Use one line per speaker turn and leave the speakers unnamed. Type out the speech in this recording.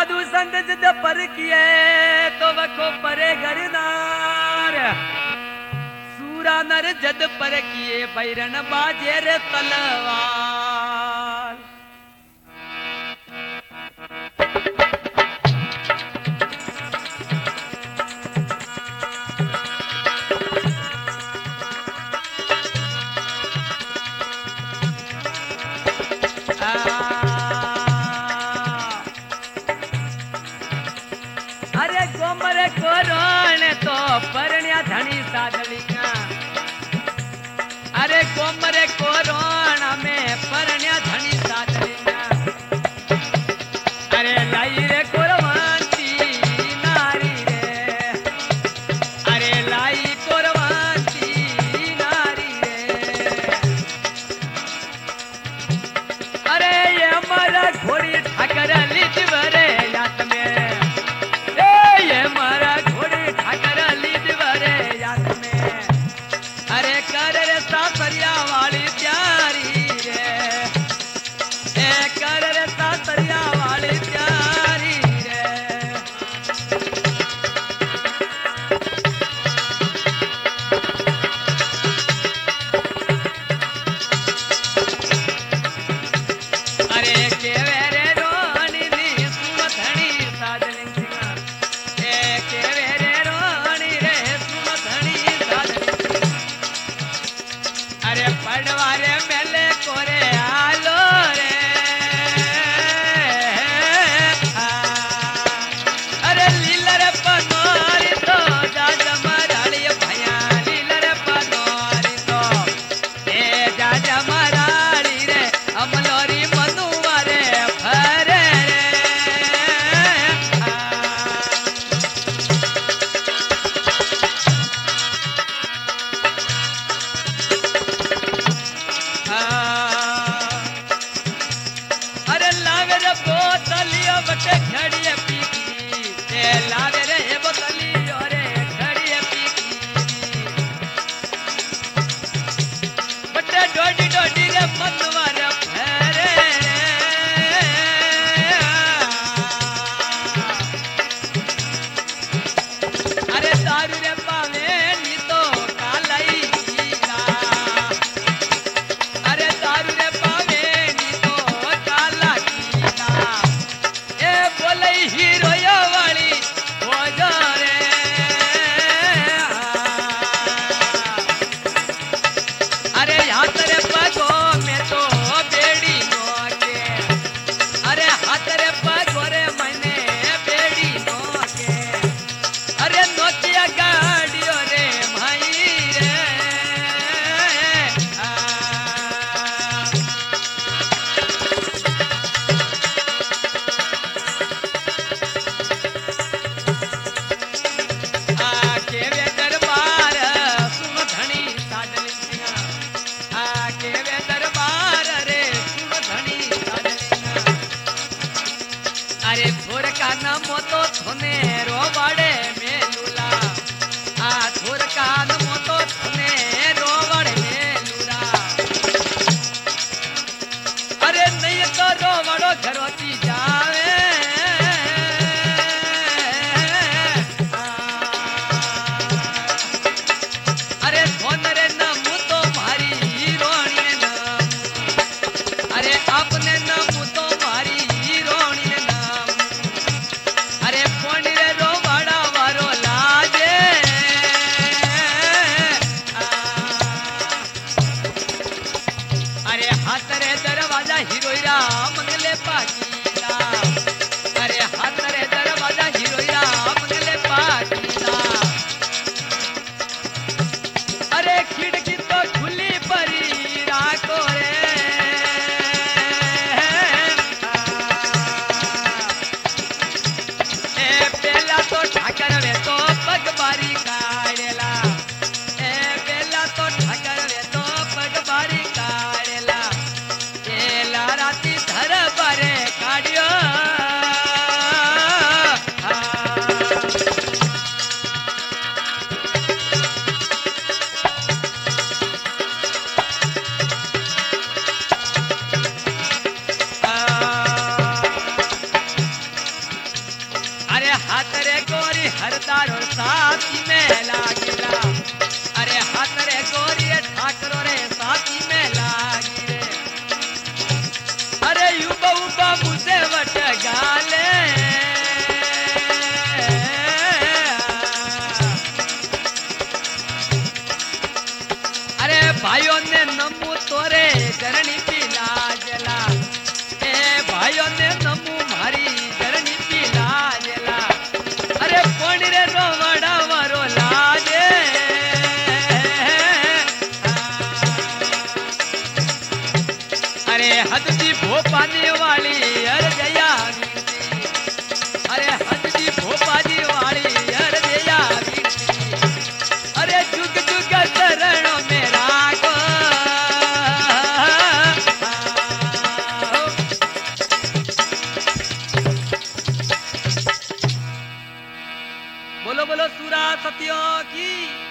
साधु संत जद पर किए तो वको परे घरदार सूरा नर जद पर किए बैरन बाजे रे तलवार। अरे गोमरे कोरण तो परण्या धनी साधलिया। अरे गोमरे कोरण में परण्या धनी साधलिया। अरे लाई रे कोरवंती नारी रे। अरे लाई कोरवंती नारी रे। अरे ये हमारा घोड़ी ठाकर लीज भरे याद में। ये मारा घोड़ी ठाकर लीज भरे याद में। अरे कर रे सासरिया वाली प्यारी रे। ए कर रे सासरिया वाली प्यारी रे। अरे केवे रे रोनी नी सुमधनी साजनी सिंगा। ए केवे रे रोनी रे सुमधनी साजनी। अरे पड़वारे मेले कोरे आलो रे। अरे लीलर पनोरी तो जाज मराड़ी भैया। लीलर पनोरी तो ए जाज मराड़ी रे। अमलोरी मनुवारे भरे रे। अरे लावे रे बोतलियो बटे घड़िए पीकी। ए लावे रे बोतलियो रे घड़िए पीकी। बटे डोडी डोडी रे मनवार फेरे रे। अरे दारू रे पावे नी तो कालाई कीला। अरे दारू रे पावे नी तो काला कीला। ए बोले हीरोया वाली हो जा रे। अरे हाथ रे पगो में तो बेड़ी नोके। अरे हाथ रे पगो रे मैंने बेड़ी नोके। अरे नोकिया गाड़ियो रे भाई रे। केवे दरबार सुमधनी साजनी सिंगा। केवे दरबार रे सुमधनी साजनी। अरे थोर का नाम तो थोने रोवाड़े में लूला। थोर का नाम तो थोने रोवाड़े में लूला। अरे नहीं तो रोवाड़ो घरोती जावे। अरे धोन रे नाम तो मारी रोणी ने नाम। अरे आपने नाम तो मारी रोणी ने नाम। अरे कोणी रे रोवाड़ा वारो लाजे। अरे हाथ रे दरवाजा हीरोईरा मंगले पाकीला। अरे हाथ रे दरवाजा हीरोईरा मंगले पाकीला। अरे खिड़की तो खुली परी राखो रे। ए पेला तो ठाकर वे तो पगबारी काढ़ेला। ए पेला तो ठाकर वे तो पगबारी काढ़ेला। ए लाराती धर बारे काढ़ियो। परिवार और साथी में लागेला अरे हाथ रे गोरी ठाकरो रे साथी में लागी रे अरे युबा उबा मुझे वट गाले अरे भाइयों ने नमू तोरे चरणी पीला जला ए भाइयों ने नमू मारी चरणी पीला जला अरे कोण रे रोवड़ा वरो लागे अरे हद दी भोपानी वाली हर जया अरे हद दी भोपानी वाली हर जया अरे जुग जुग चरणों में राखो बोलो बोलो सूरा सत्यों की